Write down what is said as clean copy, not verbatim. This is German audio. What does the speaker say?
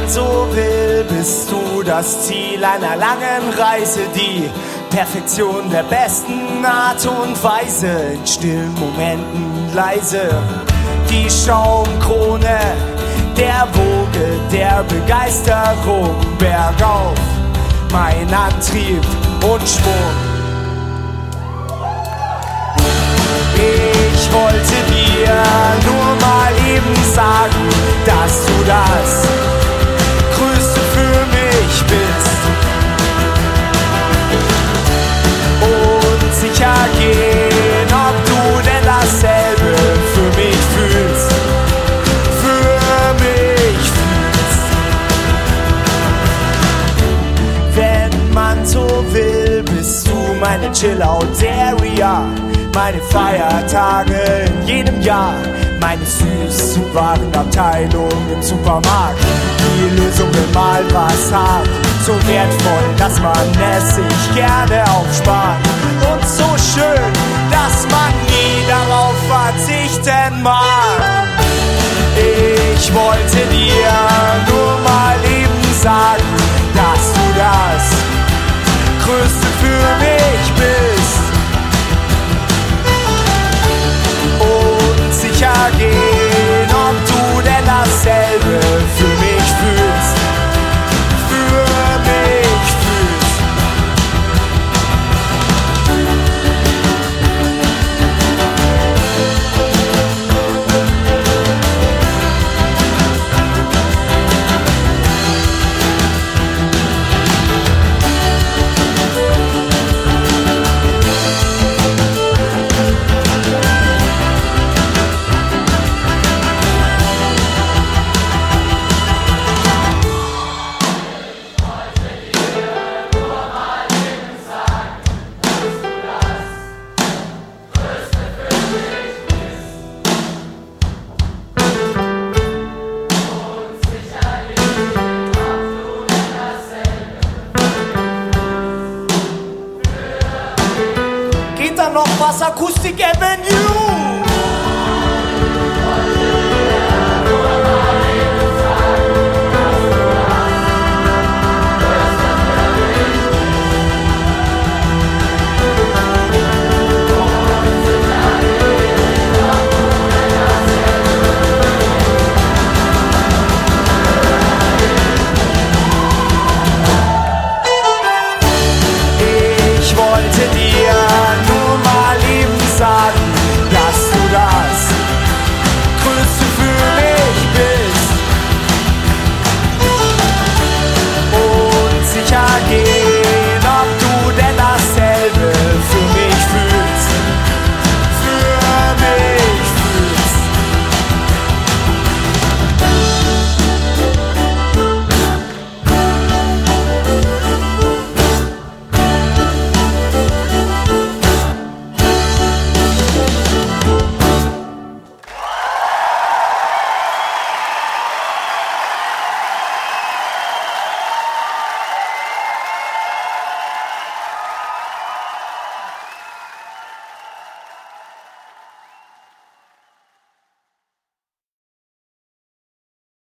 so will, bist du das Ziel einer langen Reise, die Perfektion der besten Art und Weise, in stillen Momenten leise, die Schaumkrone der Woge der Begeisterung, bergauf, mein Antrieb und Schwung. Ich wollte dir nur mal eben sagen, dass du das Größte für mich bist. Und sicher gehen, ob du denn dasselbe für mich fühlst. Für mich fühlst. Wenn man so will, bist du meine Chill-Out-Area. Meine Feiertage in jedem Jahr, meine Süß-zu-Waren-Abteilung im Supermarkt. Die Lösung, wenn mal was habt, so wertvoll, dass man es sich gerne aufspart. Und so schön, dass man nie darauf verzichten mag. Ich wollte dir nur mal eben sagen, dass du das Größte für mich bist. Sicher gehen, ob du denn dasselbe für mich fühlst. Für mich fühlst. Geht da noch was? Akustik Avenue!